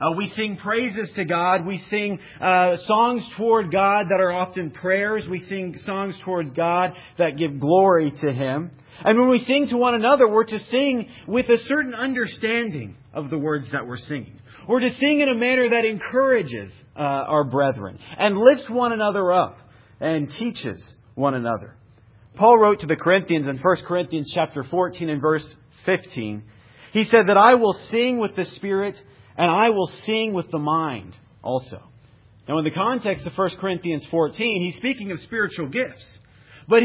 We sing praises to God. We sing songs toward God that are often prayers. We sing songs toward God that give glory to Him. And when we sing to one another, we're to sing with a certain understanding of the words that we're singing. We're to sing in a manner that encourages our brethren and lifts one another up and teaches one another. Paul wrote to the Corinthians in 1 Corinthians chapter 14 and verse 15. He said that I will sing with the Spirit and I will sing with the mind also. Now in the context of 1 Corinthians 14, he's speaking of spiritual gifts. But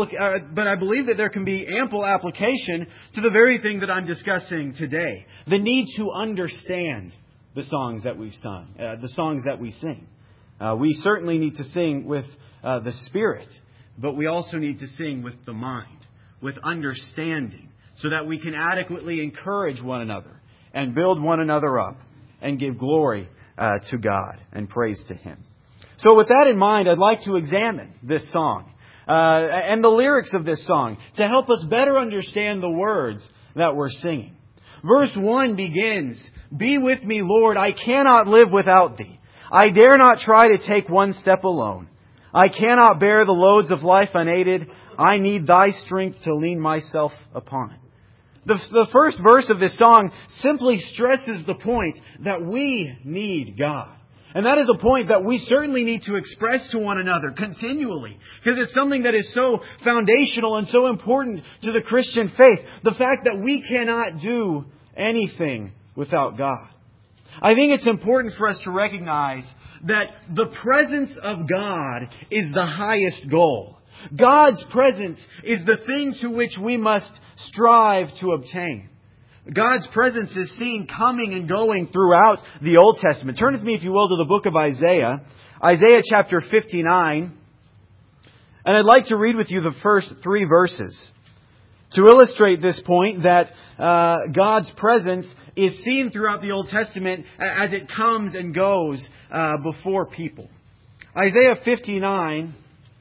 I believe that there can be ample application to the very thing that I'm discussing today. The need to understand the songs that we've sung, the songs that we sing. We certainly need to sing with the Spirit, but we also need to sing with the mind, with understanding, so that we can adequately encourage one another and build one another up and give glory to God and praise to Him. So with that in mind, I'd like to examine this song and the lyrics of this song to help us better understand the words that we're singing. Verse 1 begins, "Be with me, Lord, I cannot live without Thee. I dare not try to take one step alone. I cannot bear the loads of life unaided. I need Thy strength to lean myself upon." The first verse of this song simply stresses the point that we need God. And that is a point that we certainly need to express to one another continually. Because it's something that is so foundational and so important to the Christian faith. The fact that we cannot do anything without God. I think it's important for us to recognize that the presence of God is the highest goal. God's presence is the thing to which we must strive to obtain. God's presence is seen coming and going throughout the Old Testament. Turn with me, if you will, to the book of Isaiah. Isaiah chapter 59. And I'd like to read with you the first 3 verses to illustrate this point that God's presence is seen throughout the Old Testament as it comes and goes before people. Isaiah 59,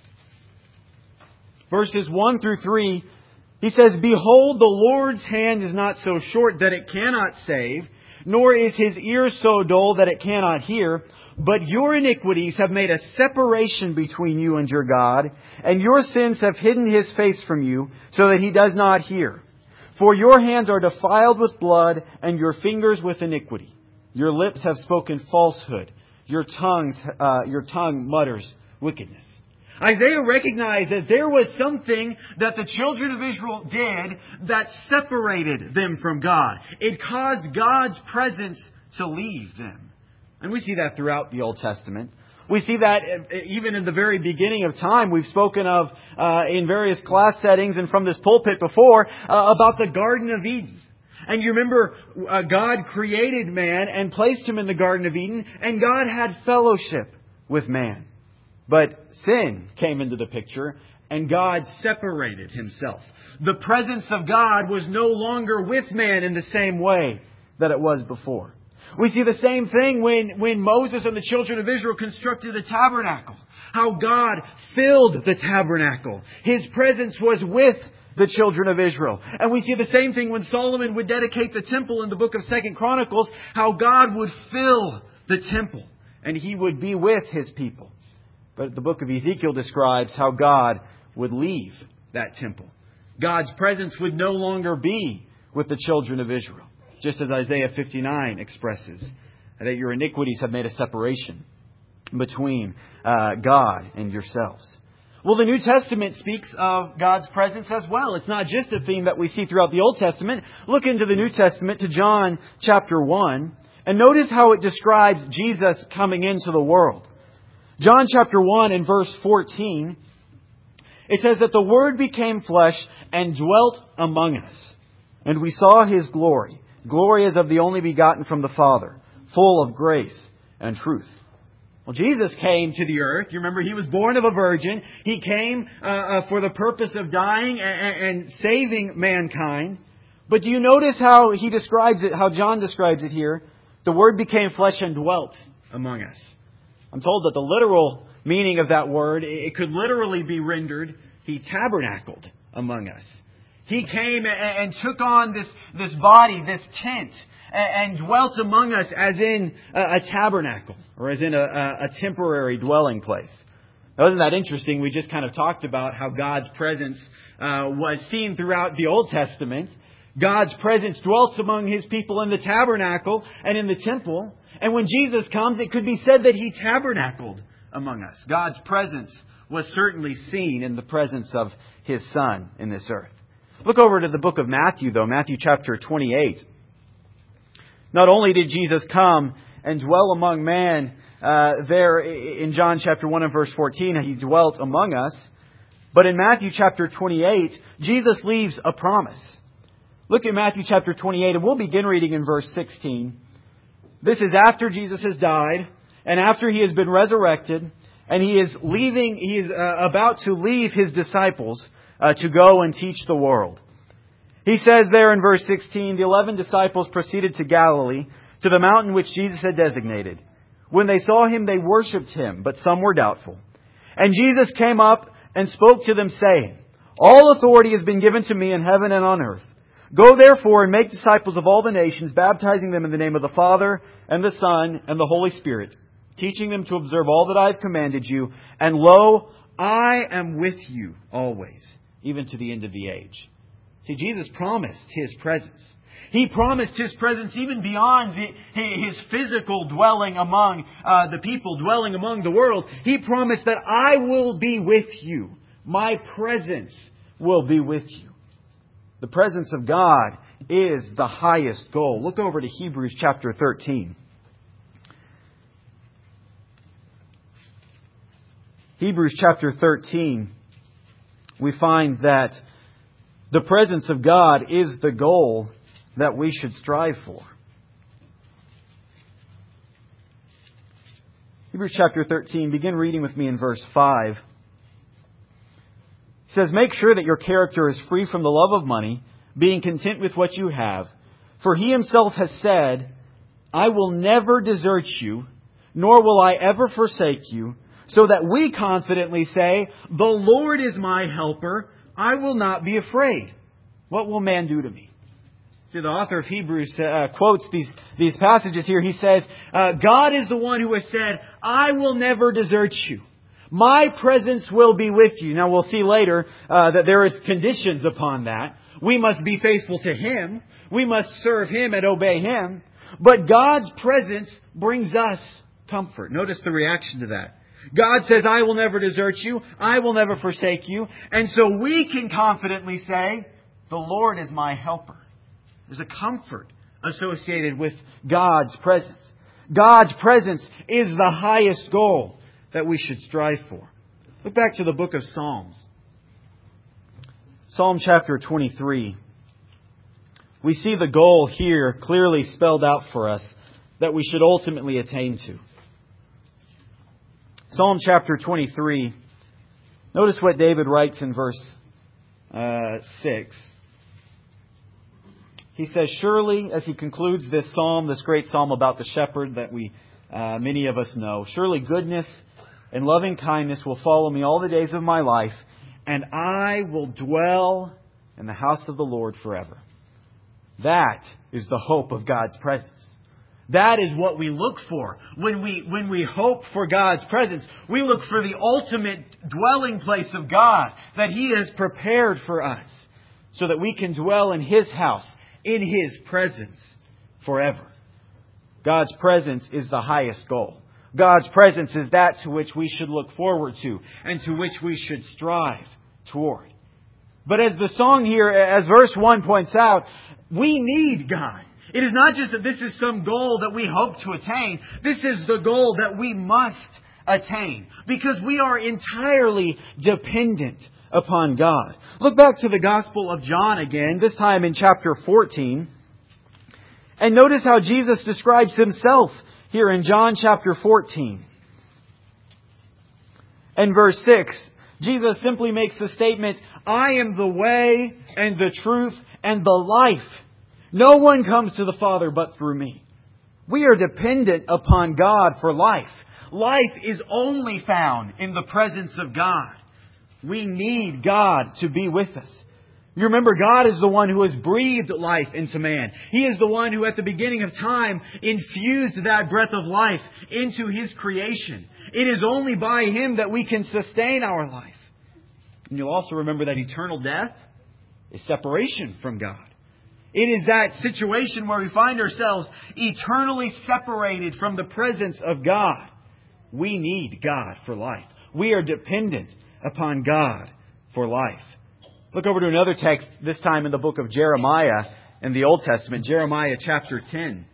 verses 1 through 3, he says, "Behold, the Lord's hand is not so short that it cannot save, nor is His ear so dull that it cannot hear. But your iniquities have made a separation between you and your God, and your sins have hidden His face from you, so that He does not hear. For your hands are defiled with blood, and your fingers with iniquity. Your lips have spoken falsehood. Your tongue mutters wickedness." Isaiah recognized that there was something that the children of Israel did that separated them from God. It caused God's presence to leave them. And we see that throughout the Old Testament. We see that even in the very beginning of time. We've spoken of in various class settings and from this pulpit before about the Garden of Eden. And you remember God created man and placed him in the Garden of Eden, and God had fellowship with man. But sin came into the picture, and God separated Himself. The presence of God was no longer with man in the same way that it was before. We see the same thing when Moses and the children of Israel constructed the tabernacle. How God filled the tabernacle. His presence was with the children of Israel. And we see the same thing when Solomon would dedicate the temple in the book of 2 Chronicles. How God would fill the temple, and He would be with His people. But the book of Ezekiel describes how God would leave that temple. God's presence would no longer be with the children of Israel. Just as Isaiah 59 expresses that your iniquities have made a separation between God and yourselves. Well, the New Testament speaks of God's presence as well. It's not just a theme that we see throughout the Old Testament. Look into the New Testament to John chapter 1 and notice how it describes Jesus coming into the world. John chapter 1 and verse 14, it says that the Word became flesh and dwelt among us. And we saw His glory. Glory as of the only begotten from the Father, full of grace and truth. Well, Jesus came to the earth. You remember, He was born of a virgin. He came for the purpose of dying and saving mankind. But do you notice how He describes it, how John describes it here? The Word became flesh and dwelt among us. I'm told that the literal meaning of that word, it could literally be rendered, He tabernacled among us. He came and took on this body, this tent, and dwelt among us as in a tabernacle or as in a temporary dwelling place. Now, isn't that interesting? We just kind of talked about how God's presence was seen throughout the Old Testament. God's presence dwelt among His people in the tabernacle and in the temple. And when Jesus comes, it could be said that He tabernacled among us. God's presence was certainly seen in the presence of His Son in this earth. Look over to the book of Matthew, though, Matthew chapter 28. Not only did Jesus come and dwell among man there in John chapter 1 and verse 14, He dwelt among us, but in Matthew chapter 28, Jesus leaves a promise. Look at Matthew chapter 28, and we'll begin reading in verse 16. This is after Jesus has died, and after He has been resurrected, and He is about to leave His disciples to go and teach the world. He says there in verse 16, the 11 disciples proceeded to Galilee, to the mountain which Jesus had designated. When they saw Him, they worshipped Him, but some were doubtful. And Jesus came up and spoke to them, saying, All authority has been given to me in heaven and on earth. Go therefore and make disciples of all the nations, baptizing them in the name of the Father and the Son and the Holy Spirit, teaching them to observe all that I have commanded you. And lo, I am with you always, even to the end of the age. See, Jesus promised His presence. He promised His presence even beyond His physical dwelling among the people, dwelling among the world. He promised that I will be with you. My presence will be with you. The presence of God is the highest goal. Look over to Hebrews chapter 13. Hebrews chapter 13, we find that the presence of God is the goal that we should strive for. Hebrews chapter 13, begin reading with me in verse 5. It says, Make sure that your character is free from the love of money, being content with what you have. For He Himself has said, I will never desert you, nor will I ever forsake you, so that we confidently say, The Lord is my helper, I will not be afraid. What will man do to me? See, the author of Hebrews quotes these passages here. He says, God is the one who has said, I will never desert you. My presence will be with you. Now we'll see later that there is conditions upon that. We must be faithful to Him. We must serve Him and obey Him. But God's presence brings us comfort. Notice the reaction to that. God says, I will never desert you. I will never forsake you. And so we can confidently say, the Lord is my helper. There's a comfort associated with God's presence. God's presence is the highest goal that we should strive for. Look back to the book of Psalms. Psalm chapter 23. We see the goal here clearly spelled out for us that we should ultimately attain to. Psalm chapter 23. Notice what David writes in verse 6. He says, Surely, as he concludes this psalm, this great psalm about the shepherd that many of us know, surely goodness and loving kindness will follow me all the days of my life, and I will dwell in the house of the Lord forever. That is the hope of God's presence. That is what we look for. When we hope for God's presence, we look for the ultimate dwelling place of God that He has prepared for us so that we can dwell in His house, in His presence forever. God's presence is the highest goal. God's presence is that to which we should look forward to and to which we should strive toward. But as the song here, as verse 1 points out, we need God. It is not just that this is some goal that we hope to attain. This is the goal that we must attain because we are entirely dependent upon God. Look back to the Gospel of John again, this time in chapter 14. And notice how Jesus describes Himself here in John chapter 14. And verse 6, Jesus simply makes the statement, I am the way and the truth and the life. No one comes to the Father but through me. We are dependent upon God for life. Life is only found in the presence of God. We need God to be with us. You remember, God is the one who has breathed life into man. He is the one who at the beginning of time infused that breath of life into His creation. It is only by Him that we can sustain our life. And you'll also remember that eternal death is separation from God. It is that situation where we find ourselves eternally separated from the presence of God. We need God for life. We are dependent upon God for life. Look over to another text, this time in the book of Jeremiah in the Old Testament, Jeremiah chapter 10.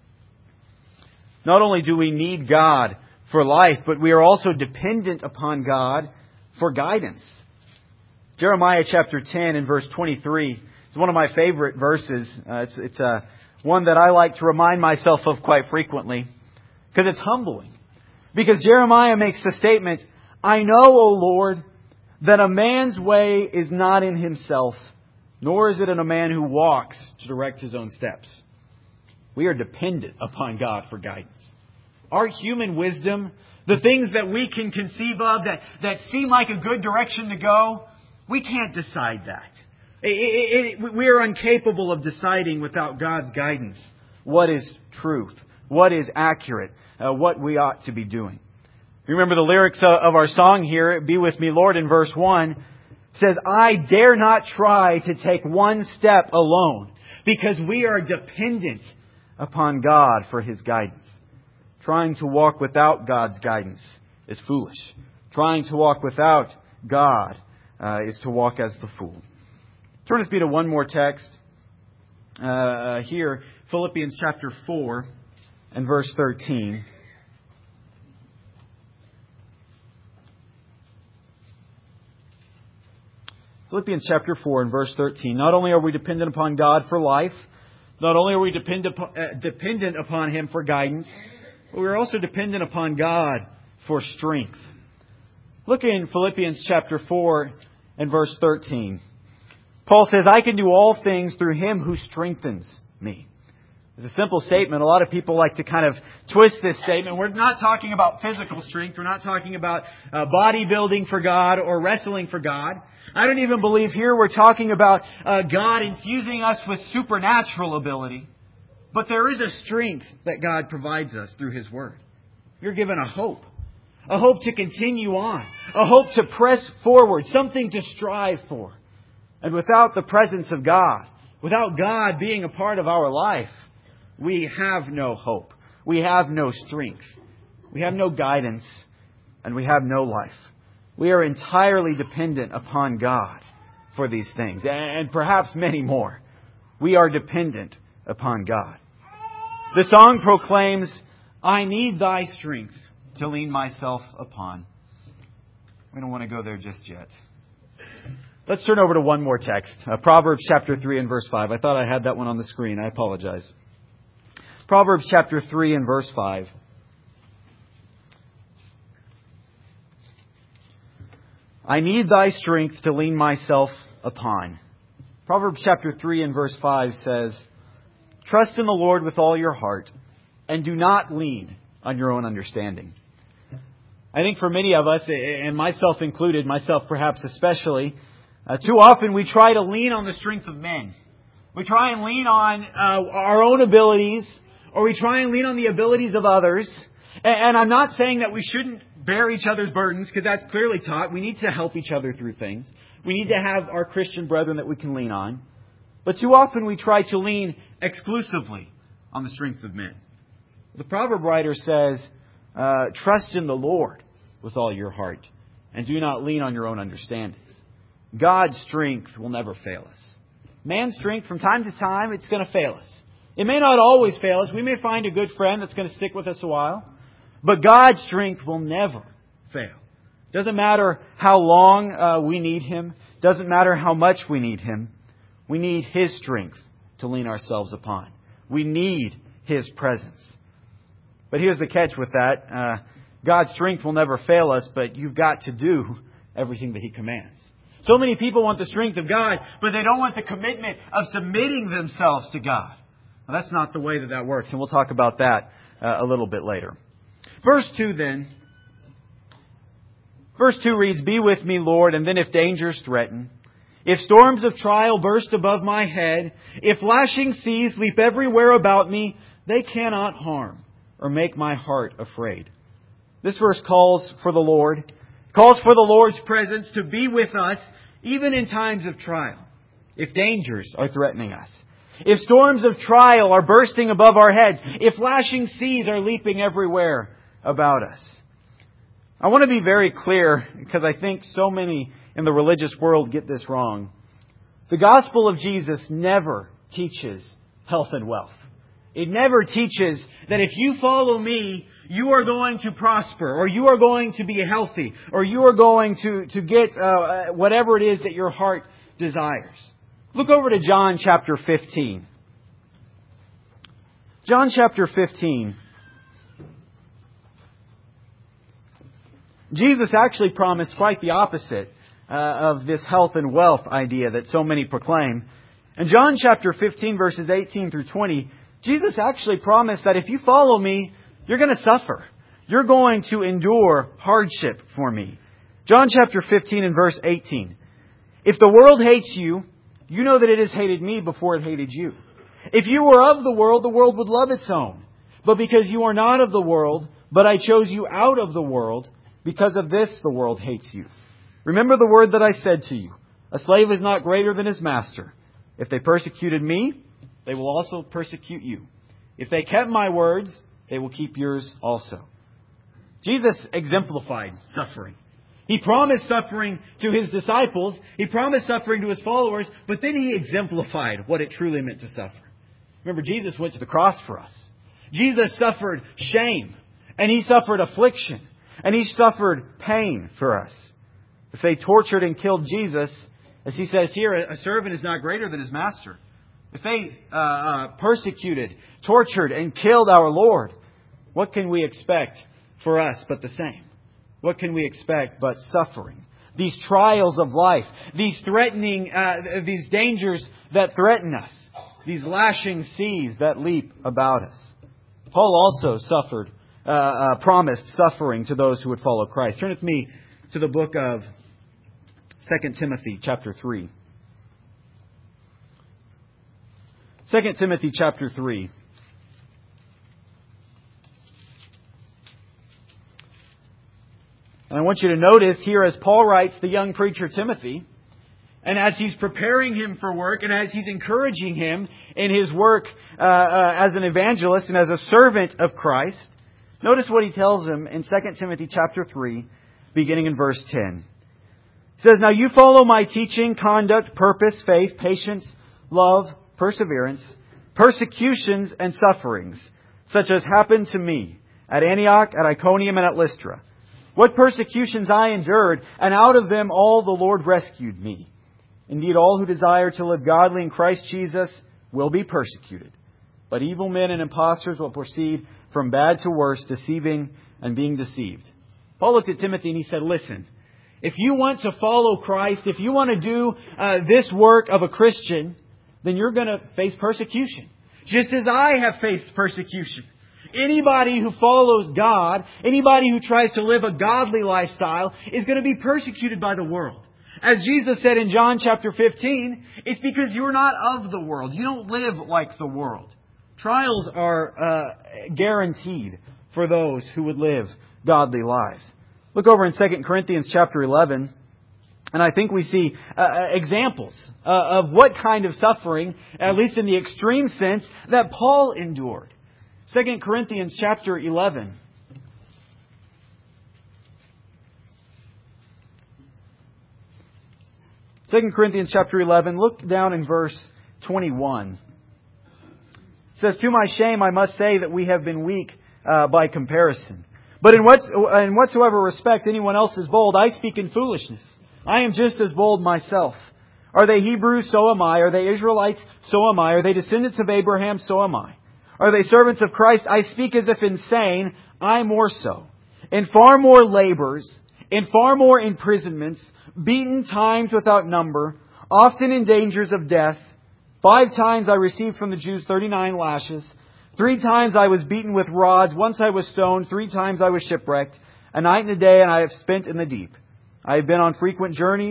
Not only do we need God for life, but we are also dependent upon God for guidance. Jeremiah chapter 10 and verse 23 is one of my favorite verses. It's one that I like to remind myself of quite frequently because it's humbling. Because Jeremiah makes the statement, I know, O Lord, that a man's way is not in himself, nor is it in a man who walks to direct his own steps. We are dependent upon God for guidance. Our human wisdom, the things that we can conceive of that seem like a good direction to go, we can't decide that. We are incapable of deciding without God's guidance what is truth, what is accurate, what we ought to be doing. Remember the lyrics of our song here, Be With Me, Lord, in verse 1. It says, I dare not try to take one step alone because we are dependent upon God for His guidance. Trying to walk without God's guidance is foolish. Trying to walk without God is to walk as the fool. Turn with me to one more text here, Philippians chapter 4 and verse 13. Philippians chapter 4 and verse 13. Not only are we dependent upon God for life, not only are we dependent upon Him for guidance, but we're also dependent upon God for strength. Look in Philippians chapter 4 and verse 13. Paul says, I can do all things through Him who strengthens me. It's a simple statement. A lot of people like to kind of twist this statement. We're not talking about physical strength. We're not talking about bodybuilding for God or wrestling for God. I don't even believe here we're talking about God infusing us with supernatural ability. But there is a strength that God provides us through His Word. You're given a hope to continue on, a hope to press forward, something to strive for. And without the presence of God, without God being a part of our life, we have no hope. We have no strength. We have no guidance. And we have no life. We are entirely dependent upon God for these things. And perhaps many more. We are dependent upon God. The song proclaims, I need Thy strength to lean myself upon. We don't want to go there just yet. Let's turn over to one more text. Proverbs chapter 3 and verse 5. I thought I had that one on the screen. I apologize. Proverbs chapter 3 and verse 5. I need Thy strength to lean myself upon. Proverbs chapter 3 and verse 5 says, Trust in the Lord with all your heart, and do not lean on your own understanding. I think for many of us, and myself included, myself perhaps especially, too often we try to lean on the strength of men. We try and lean on our own abilities, or we try and lean on the abilities of others. And I'm not saying that we shouldn't bear each other's burdens, because that's clearly taught. We need to help each other through things. We need to have our Christian brethren that we can lean on. But too often we try to lean exclusively on the strength of men. The proverb writer says, trust in the Lord with all your heart, and do not lean on your own understandings. God's strength will never fail us. Man's strength, from time to time, it's going to fail us. It may not always fail us. We may find a good friend that's going to stick with us a while. But God's strength will never fail. Doesn't matter how long we need Him. Doesn't matter how much we need Him. We need His strength to lean ourselves upon. We need His presence. But here's the catch with that. God's strength will never fail us, but you've got to do everything that He commands. So many people want the strength of God, but they don't want the commitment of submitting themselves to God. Well, that's not the way that works, and we'll talk about that a little bit later. Verse 2 then. Verse 2 reads, Be with me, Lord, and then if dangers threaten, If storms of trial burst above my head, if lashing seas leap everywhere about me, they cannot harm or make my heart afraid. This verse calls for the Lord, calls for the Lord's presence to be with us even in times of trial, if dangers are threatening us. If storms of trial are bursting above our heads, if lashing seas are leaping everywhere about us. I want to be very clear, because I think so many in the religious world get this wrong. The gospel of Jesus never teaches health and wealth. It never teaches that if you follow me, you are going to prosper, or you are going to be healthy, or you are going to get whatever it is that your heart desires. Look over to John chapter 15. John chapter 15. Jesus actually promised quite the opposite of this health and wealth idea that so many proclaim. In John chapter 15, verses 18 through 20, Jesus actually promised that if you follow me, you're going to suffer. You're going to endure hardship for me. John chapter 15 and verse 18. If the world hates you, you know that it has hated me before it hated you. If you were of the world would love its own. But because you are not of the world, but I chose you out of the world, because of this the world hates you. Remember the word that I said to you. A slave is not greater than his master. If they persecuted me, they will also persecute you. If they kept my words, they will keep yours also. Jesus exemplified suffering. He promised suffering to His disciples. He promised suffering to His followers. But then He exemplified what it truly meant to suffer. Remember, Jesus went to the cross for us. Jesus suffered shame. And He suffered affliction. And He suffered pain for us. If they tortured and killed Jesus, as He says here, a servant is not greater than his master. If they persecuted, tortured, and killed our Lord, what can we expect for us but the same? What can we expect but suffering? These trials of life, these these dangers that threaten us, these lashing seas that leap about us. Paul also promised suffering to those who would follow Christ. Turn with me to the book of 2 Timothy chapter 3. 2 Timothy chapter 3. And I want you to notice here as Paul writes the young preacher Timothy, and as he's preparing him for work, and as he's encouraging him in his work as an evangelist and as a servant of Christ, notice what he tells him in 2 Timothy chapter 3, beginning in verse 10. He says, "Now you follow my teaching, conduct, purpose, faith, patience, love, perseverance, persecutions, and sufferings, such as happened to me at Antioch, at Iconium, and at Lystra. What persecutions I endured, and out of them all the Lord rescued me. Indeed, all who desire to live godly in Christ Jesus will be persecuted. But evil men and impostors will proceed from bad to worse, deceiving and being deceived." Paul looked at Timothy and he said, listen, if you want to follow Christ, if you want to do this work of a Christian, then you're going to face persecution. Just as I have faced persecution. Anybody who follows God, anybody who tries to live a godly lifestyle is going to be persecuted by the world. As Jesus said in John chapter 15, it's because you're not of the world. You don't live like the world. Trials are guaranteed for those who would live godly lives. Look over in 2 Corinthians chapter 11, and I think we see examples of what kind of suffering, at least in the extreme sense, that Paul endured. 2 Corinthians chapter 11. Second Corinthians chapter 11, look down in verse 21. It says, "To my shame I must say that we have been weak by comparison. But in whatsoever respect anyone else is bold, I speak in foolishness. I am just as bold myself. Are they Hebrews? So am I. Are they Israelites? So am I. Are they descendants of Abraham? So am I. Are they servants of Christ? I speak as if insane. I more so. In far more labors, in far more imprisonments, beaten times without number, often in dangers of death. 5 times I received from the Jews 39 lashes. 3 times I was beaten with rods. Once I was stoned. 3 times I was shipwrecked. A night and a day and I have spent in the deep. I have been on frequent journeys,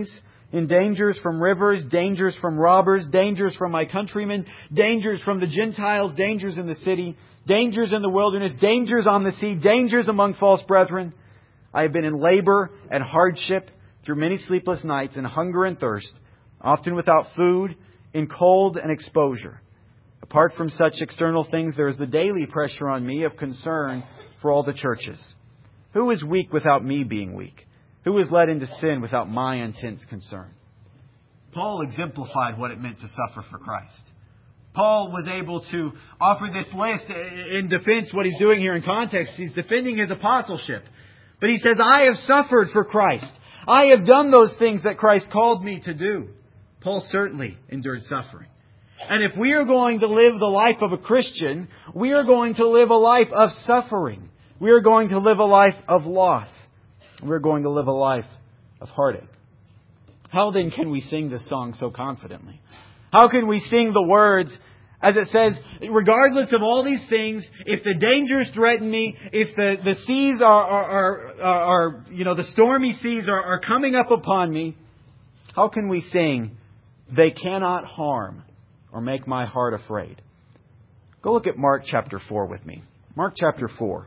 in dangers from rivers, dangers from robbers, dangers from my countrymen, dangers from the Gentiles, dangers in the city, dangers in the wilderness, dangers on the sea, dangers among false brethren. I have been in labor and hardship through many sleepless nights, in hunger and thirst, often without food, in cold and exposure. Apart from such external things, there is the daily pressure on me of concern for all the churches. Who is weak without me being weak? Who is led into sin without my intense concern? Paul exemplified what it meant to suffer for Christ. Paul was able to offer this list in defense. What he's doing here in context, he's defending his apostleship. But he says, I have suffered for Christ. I have done those things that Christ called me to do. Paul certainly endured suffering. And if we are going to live the life of a Christian, we are going to live a life of suffering. We are going to live a life of loss. We're going to live a life of heartache. How then can we sing this song so confidently? How can we sing the words, as it says, regardless of all these things, if the dangers threaten me, if the seas are the stormy seas are coming up upon me, how can we sing, they cannot harm or make my heart afraid? Go look at Mark chapter 4 with me. Mark chapter 4.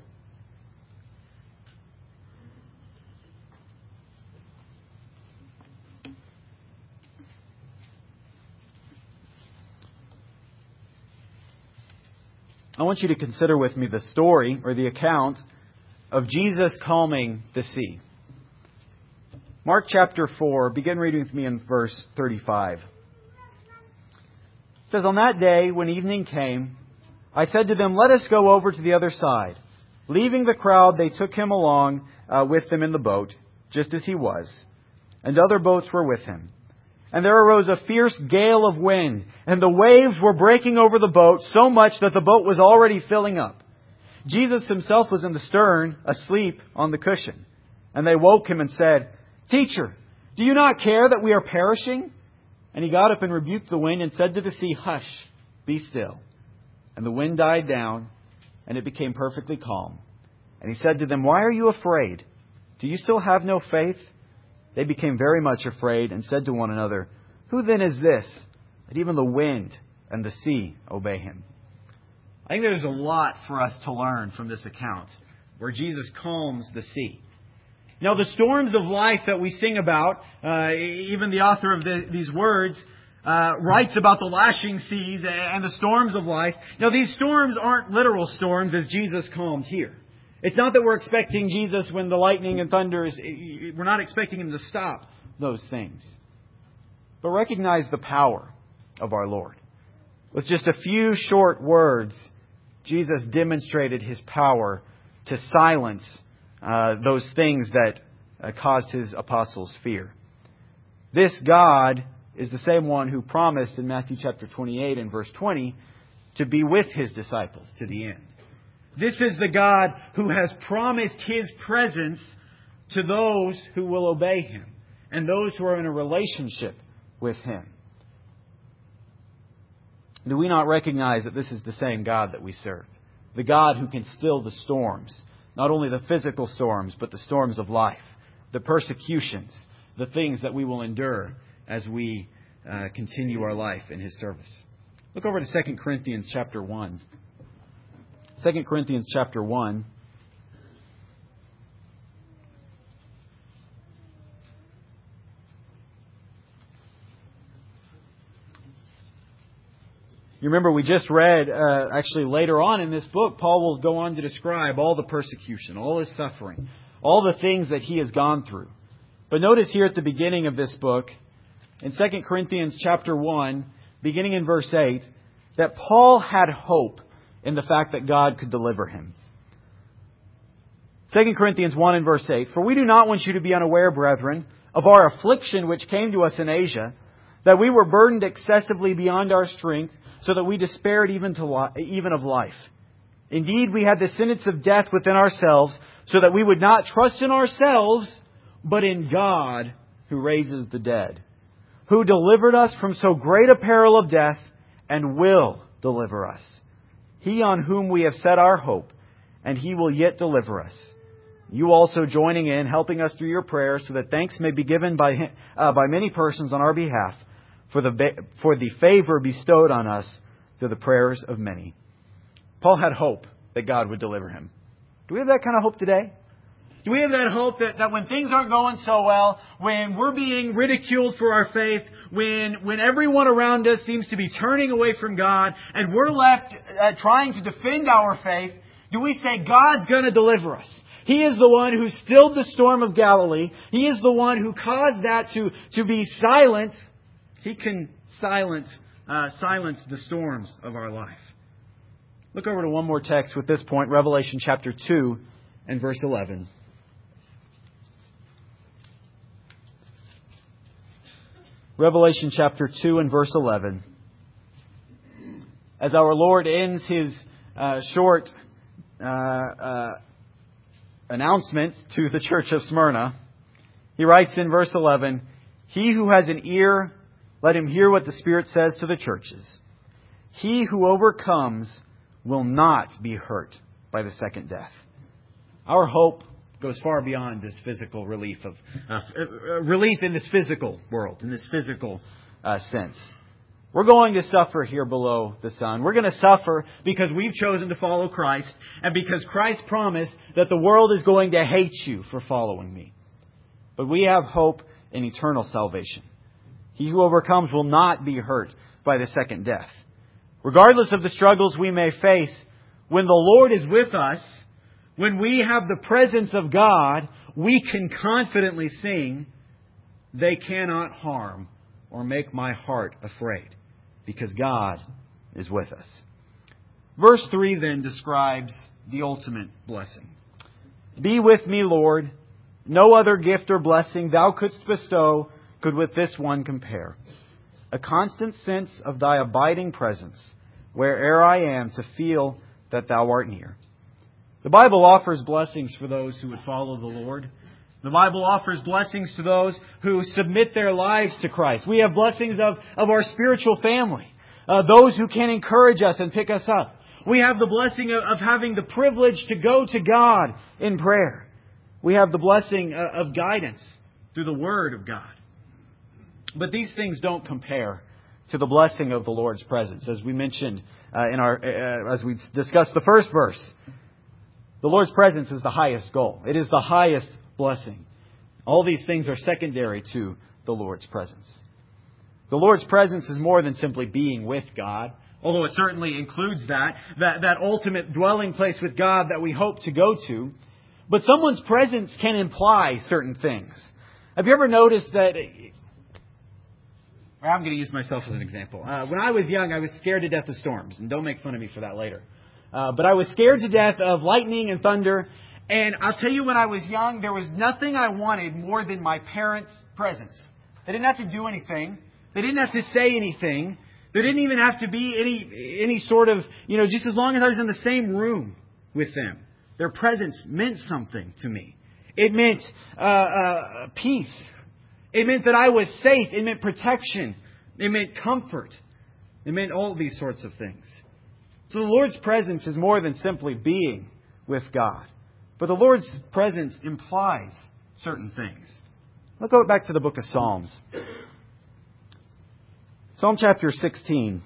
I want you to consider with me the story or the account of Jesus calming the sea. Mark chapter 4, begin reading with me in verse 35. It says, On that day, when evening came, I said to them, Let us go over to the other side. Leaving the crowd, they took him along with them in the boat, just as he was, and other boats were with him. And there arose a fierce gale of wind, and the waves were breaking over the boat so much that the boat was already filling up. Jesus himself was in the stern, asleep on the cushion. And they woke him and said, Teacher, do you not care that we are perishing? And he got up and rebuked the wind and said to the sea, Hush, be still. And the wind died down, and it became perfectly calm. And he said to them, Why are you afraid? Do you still have no faith? They became very much afraid and said to one another, Who then is this, that even the wind and the sea obey him? I think there's a lot for us to learn from this account, where Jesus calms the sea. Now, the storms of life that we sing about, even the author of these words writes about the lashing seas and the storms of life. Now, these storms aren't literal storms as Jesus calmed here. It's not that we're expecting Jesus when the lightning and thunder is... We're not expecting Him to stop those things. But recognize the power of our Lord. With just a few short words, Jesus demonstrated His power to silence those things that caused His apostles fear. This God is the same one who promised in Matthew chapter 28 and verse 20 to be with His disciples to the end. This is the God who has promised His presence to those who will obey Him and those who are in a relationship with Him. Do we not recognize that this is the same God that we serve? The God who can still the storms, not only the physical storms, but the storms of life, the persecutions, the things that we will endure as we continue our life in His service. Look over to 2 Corinthians chapter 1. 2 Corinthians chapter 1. You remember we just read, actually later on in this book, Paul will go on to describe all the persecution, all his suffering, all the things that he has gone through. But notice here at the beginning of this book, in 2 Corinthians chapter 1, beginning in verse 8, that Paul had hope in the fact that God could deliver him. 2 Corinthians 1 and verse 8, For we do not want you to be unaware, brethren, of our affliction which came to us in Asia, that we were burdened excessively beyond our strength, so that we despaired even of life. Indeed, we had the sentence of death within ourselves, so that we would not trust in ourselves, but in God who raises the dead, who delivered us from so great a peril of death, and will deliver us. He on whom we have set our hope, and He will yet deliver us. You also joining in, helping us through your prayers, so that thanks may be given by many persons on our behalf for the favor bestowed on us through the prayers of many. Paul had hope that God would deliver him. Do we have that kind of hope today? Do we have that hope that when things aren't going so well, when we're being ridiculed for our faith, when everyone around us seems to be turning away from God, and we're left trying to defend our faith, do we say, God's going to deliver us? He is the one who stilled the storm of Galilee. He is the one who caused that to be silent. He can silence the storms of our life. Look over to one more text with this point, Revelation chapter 2 and verse 11. Revelation chapter 2 and verse 11. As our Lord ends His short announcement to the church of Smyrna, He writes in verse 11, He who has an ear, let him hear what the Spirit says to the churches. He who overcomes will not be hurt by the second death. Our hope goes far beyond this physical relief in this physical world, in this physical sense. We're going to suffer here below the sun. We're going to suffer because we've chosen to follow Christ, and because Christ promised that the world is going to hate you for following me. But we have hope in eternal salvation. He who overcomes will not be hurt by the second death. Regardless of the struggles we may face, when the Lord is with us, when we have the presence of God, we can confidently sing, They cannot harm or make my heart afraid, because God is with us. Verse 3 then describes the ultimate blessing. Be with me, Lord. No other gift or blessing Thou couldst bestow could with this one compare. A constant sense of Thy abiding presence, where'er I am, to feel that Thou art near. The Bible offers blessings for those who would follow the Lord. The Bible offers blessings to those who submit their lives to Christ. We have blessings of our spiritual family, those who can encourage us and pick us up. We have the blessing of having the privilege to go to God in prayer. We have the blessing of guidance through the Word of God. But these things don't compare to the blessing of the Lord's presence. As we mentioned as we discussed the first verse, the Lord's presence is the highest goal. It is the highest blessing. All these things are secondary to the Lord's presence. The Lord's presence is more than simply being with God, although it certainly includes that ultimate dwelling place with God that we hope to go to. But someone's presence can imply certain things. Have you ever noticed that... I'm going to use myself as an example. When I was young, I was scared to death of storms. And don't make fun of me for that later. But I was scared to death of lightning and thunder. And I'll tell you, when I was young, there was nothing I wanted more than my parents' presence. They didn't have to do anything. They didn't have to say anything. There didn't even have to be any sort of, just as long as I was in the same room with them. Their presence meant something to me. It meant peace. It meant that I was safe. It meant protection. It meant comfort. It meant all these sorts of things. So the Lord's presence is more than simply being with God. But the Lord's presence implies certain things. Let's go back to the book of Psalms. Psalm chapter 16.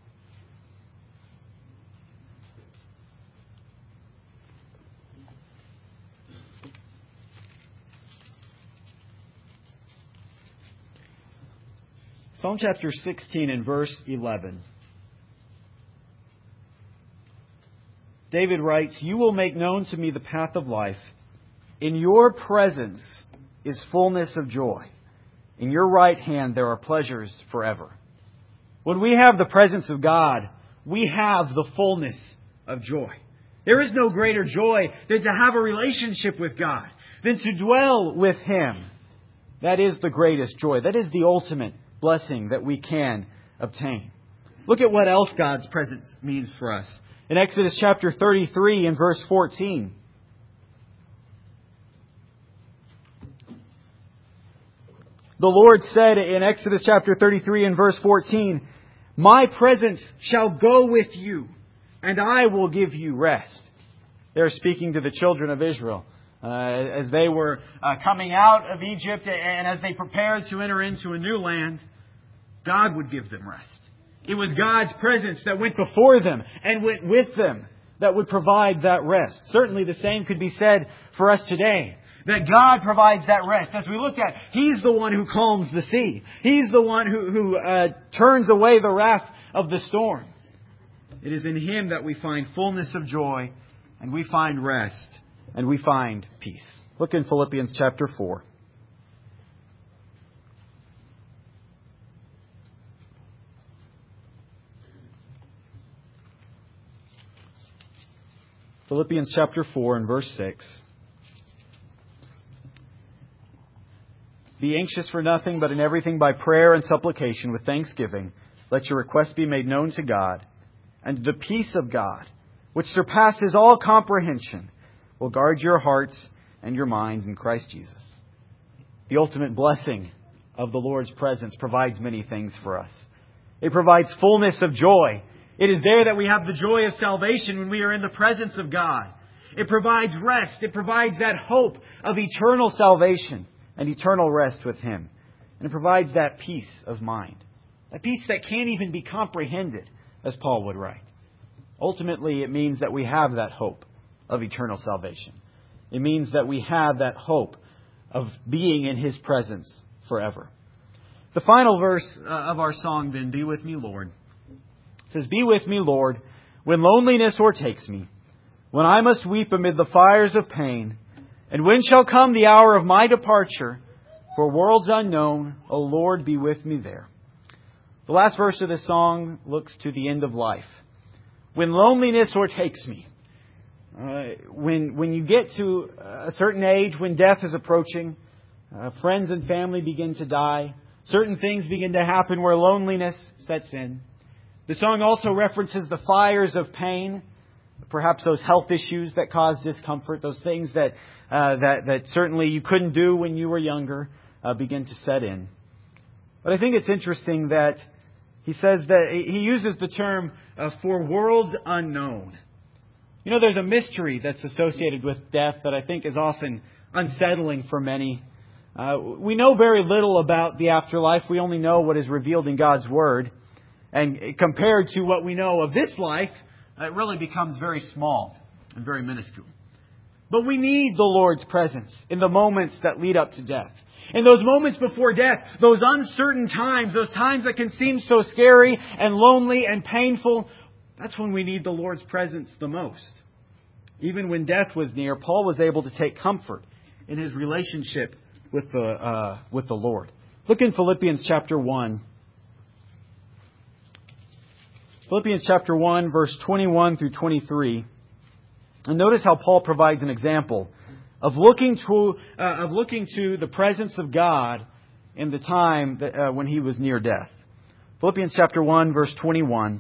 Psalm chapter 16 and verse 11. David writes, You will make known to me the path of life. In your presence is fullness of joy. In your right hand there are pleasures forever. When we have the presence of God, we have the fullness of joy. There is no greater joy than to have a relationship with God, than to dwell with Him. That is the greatest joy. That is the ultimate blessing that we can obtain. Look at what else God's presence means for us. In Exodus chapter 33 and verse 14. The Lord said in Exodus chapter 33 and verse 14, My presence shall go with you, and I will give you rest. They're speaking to the children of Israel. As they were coming out of Egypt and as they prepared to enter into a new land, God would give them rest. It was God's presence that went before them and went with them that would provide that rest. Certainly the same could be said for us today. That God provides that rest. As we look at, He's the one who calms the sea. He's the one who turns away the wrath of the storm. It is in Him that we find fullness of joy, and we find rest, and we find peace. Look in Philippians chapter 4. Philippians chapter 4 and verse 6. Be anxious for nothing, but in everything by prayer and supplication with thanksgiving, let your requests be made known to God. And the peace of God, which surpasses all comprehension, will guard your hearts and your minds in Christ Jesus. The ultimate blessing of the Lord's presence provides many things for us. It provides fullness of joy. It is there that we have the joy of salvation when we are in the presence of God. It provides rest. It provides that hope of eternal salvation and eternal rest with Him. And it provides that peace of mind. A peace that can't even be comprehended, as Paul would write. Ultimately, it means that we have that hope of eternal salvation. It means that we have that hope of being in His presence forever. The final verse of our song then, Be With Me, Lord. It says, Be with me, Lord, when loneliness o'ertakes me, when I must weep amid the fires of pain, and when shall come the hour of my departure, for worlds unknown, O Lord, be with me there. The last verse of this song looks to the end of life. When loneliness o'ertakes me. When you get to a certain age, when death is approaching, friends and family begin to die. Certain things begin to happen where loneliness sets in. The song also references the fires of pain. Perhaps those health issues that cause discomfort. Those things that certainly you couldn't do when you were younger begin to set in. But I think it's interesting that he says that he uses the term for worlds unknown. You know, there's a mystery that's associated with death that I think is often unsettling for many. We know very little about the afterlife. We only know what is revealed in God's Word. And compared to what we know of this life, it really becomes very small and very minuscule. But we need the Lord's presence in the moments that lead up to death. In those moments before death, those uncertain times, those times that can seem so scary and lonely and painful, that's when we need the Lord's presence the most. Even when death was near, Paul was able to take comfort in his relationship with the Lord. Look in Philippians chapter 1. Philippians chapter 1, verse 21 through 23. And notice how Paul provides an example of looking to the presence of God in the time when he was near death. Philippians chapter 1, verse 21.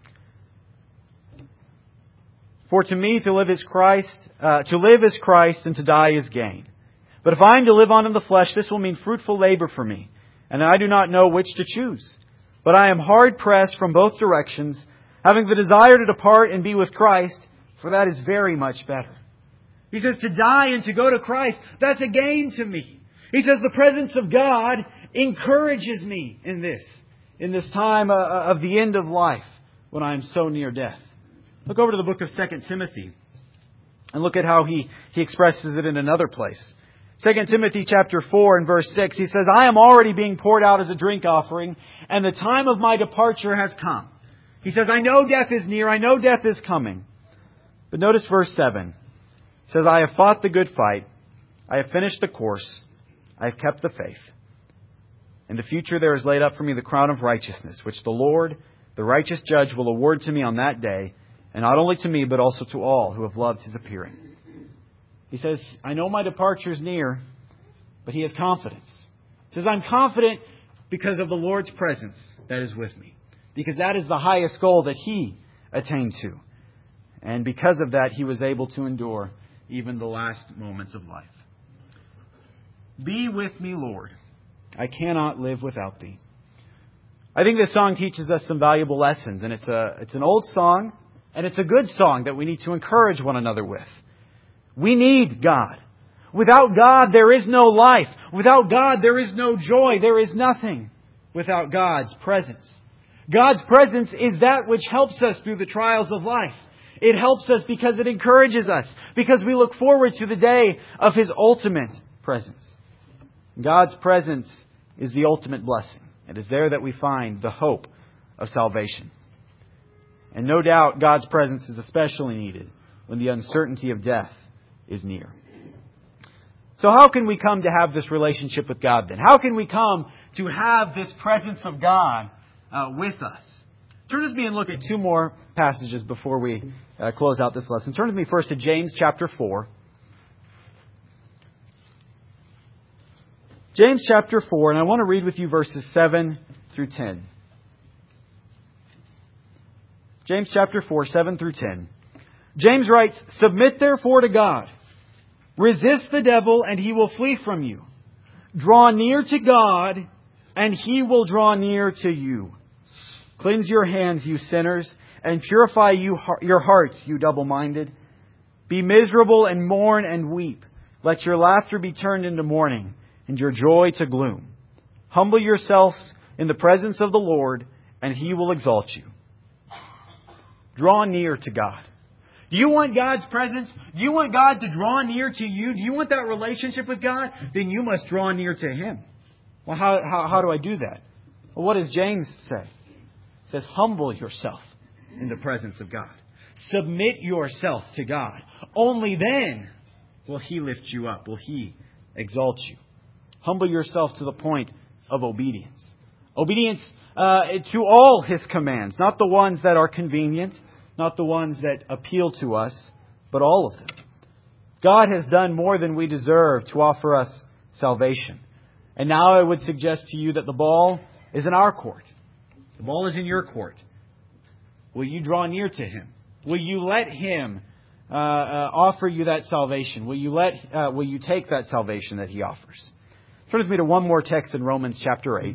For to me to live is Christ, and to die is gain. But if I am to live on in the flesh, this will mean fruitful labor for me, and I do not know which to choose. But I am hard pressed from both directions, having the desire to depart and be with Christ, for that is very much better. He says to die and to go to Christ, that's a gain to me. He says the presence of God encourages me in this time of the end of life when I am so near death. Look over to the book of 2 Timothy and look at how he expresses it in another place. 2 Timothy chapter 4 and verse 6, he says, I am already being poured out as a drink offering, and the time of my departure has come. He says, I know death is near, I know death is coming. But notice verse 7. It says, I have fought the good fight, I have finished the course, I have kept the faith. In the future there is laid up for me the crown of righteousness, which the Lord, the righteous judge, will award to me on that day, and not only to me, but also to all who have loved His appearing. He says, I know my departure is near, but he has confidence. He says, I'm confident because of the Lord's presence that is with me. Because that is the highest goal that he attained to. And because of that, he was able to endure even the last moments of life. Be with me, Lord. I cannot live without Thee. I think this song teaches us some valuable lessons. And it's an old song, and it's a good song that we need to encourage one another with. We need God. Without God, there is no life. Without God, there is no joy. There is nothing without God's presence. God's presence is that which helps us through the trials of life. It helps us because it encourages us, because we look forward to the day of His ultimate presence. God's presence is the ultimate blessing. It is there that we find the hope of salvation. And no doubt God's presence is especially needed when the uncertainty of death is near. So how can we come to have this relationship with God then? How can we come to have this presence of God with us? Turn with me and look at two more passages before we close out this lesson. Turn with me first to James chapter 4. James chapter 4, and I want to read with you verses 7 through 10. James chapter 4, 7 through 10. James writes, "Submit therefore to God. Resist the devil, and he will flee from you. Draw near to God, and He will draw near to you. Cleanse your hands, you sinners, and purify your hearts, you double-minded. Be miserable and mourn and weep. Let your laughter be turned into mourning, and your joy to gloom. Humble yourselves in the presence of the Lord, and He will exalt you." Draw near to God. Do you want God's presence? Do you want God to draw near to you? Do you want that relationship with God? Then you must draw near to Him. Well, how do I do that? Well, what does James say? It says, humble yourself in the presence of God. Submit yourself to God. Only then will He lift you up. Will He exalt you. Humble yourself to the point of obedience. Obedience to all His commands. Not the ones that are convenient. Not the ones that appeal to us. But all of them. God has done more than we deserve to offer us salvation. And now I would suggest to you that the ball is in our court. The ball is in your court. Will you draw near to Him? Will you let Him offer you that salvation? Will you take that salvation that He offers? Turn with me to one more text in Romans chapter 8.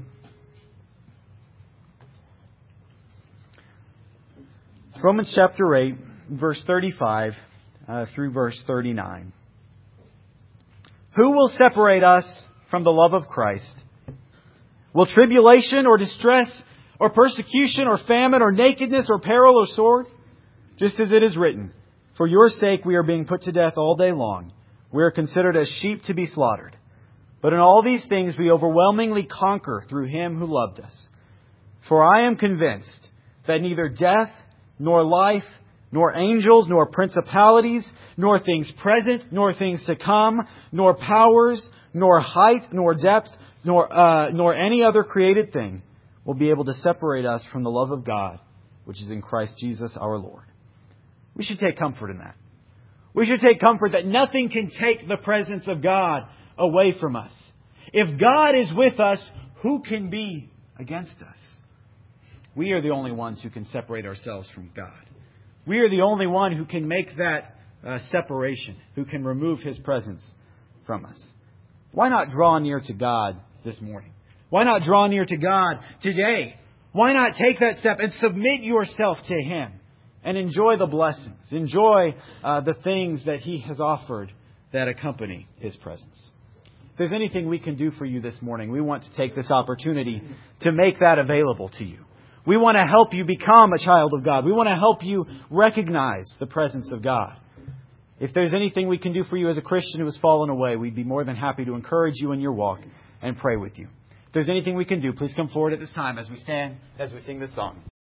Romans chapter 8, verse 35 through verse 39. "Who will separate us from the love of Christ? Will tribulation or distress or persecution or famine or nakedness or peril or sword? Just as it is written, for your sake we are being put to death all day long. We are considered as sheep to be slaughtered. But in all these things we overwhelmingly conquer through Him who loved us. For I am convinced that neither death, nor life, nor angels, nor principalities, nor things present, nor things to come, nor powers, nor height, nor depth, nor any other created thing will be able to separate us from the love of God, which is in Christ Jesus our Lord." We should take comfort in that. We should take comfort that nothing can take the presence of God away from us. If God is with us, who can be against us? We are the only ones who can separate ourselves from God. We are the only one who can make that separation, who can remove His presence from us. Why not draw near to God this morning? Why not draw near to God today? Why not take that step and submit yourself to Him and enjoy the blessings, enjoy the things that He has offered that accompany His presence? If there's anything we can do for you this morning, we want to take this opportunity to make that available to you. We want to help you become a child of God. We want to help you recognize the presence of God. If there's anything we can do for you as a Christian who has fallen away, we'd be more than happy to encourage you in your walk and pray with you. If there's anything we can do, please come forward at this time as we stand, as we sing this song.